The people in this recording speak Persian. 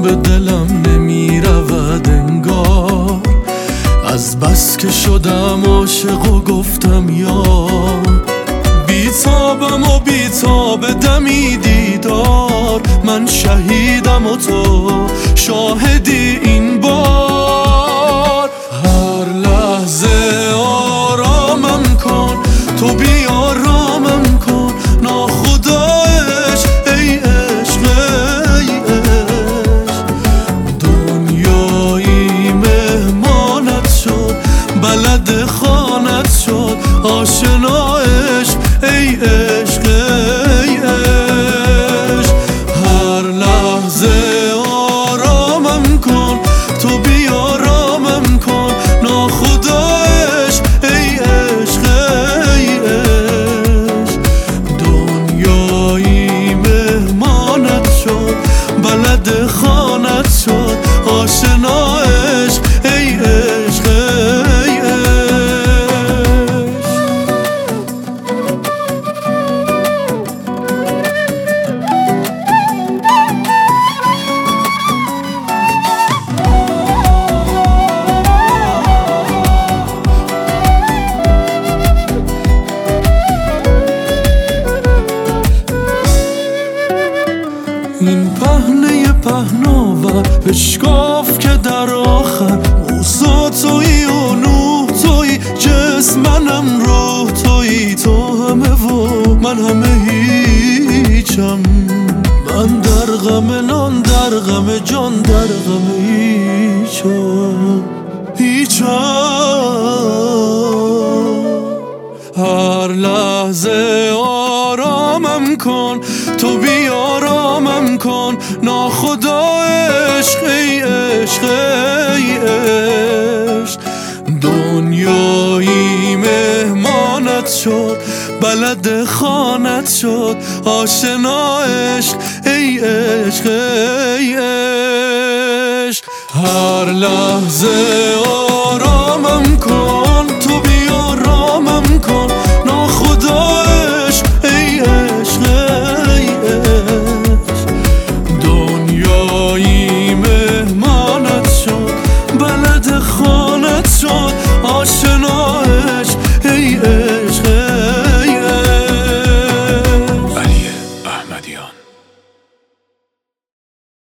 به دلم نمی رود انگار، از بس که شدم عاشق و گفتم یار. بیتابم و بیتاب دمی دیدار، من شهیدم و تو شاهدی این بار. هر لحظه آرامم کن، تو بیارامم کن، ناخدایش ای عشق ای عشق. دنیایی مهمانت شد، بلد خانت شد، آشنا عشق ای عشق ای عشق. هر لحظه آرامم کن، تو بیارامم کن، ناخدایش ای عشق ای عشق. دنیایی مهمانت شد، بلد خانت شد، آشنا عشق ای عشق ای عشق. این پهنه پهناور اشکاف که در آخر موسا تویی و نوح تویی، جسم منم روح تویی، تو همه و من همه هیچم. من در غم نان، در غم جان، در غم هیچم. هر لحظه آرامم کن، تو بیارامم کن، ناخدا عشق ای عشق ای عشق. دنیایی مهمانت شد، بلد خانت شد، آشنا عشق ای عشق ای عشق. هر لحظه آرامم کن،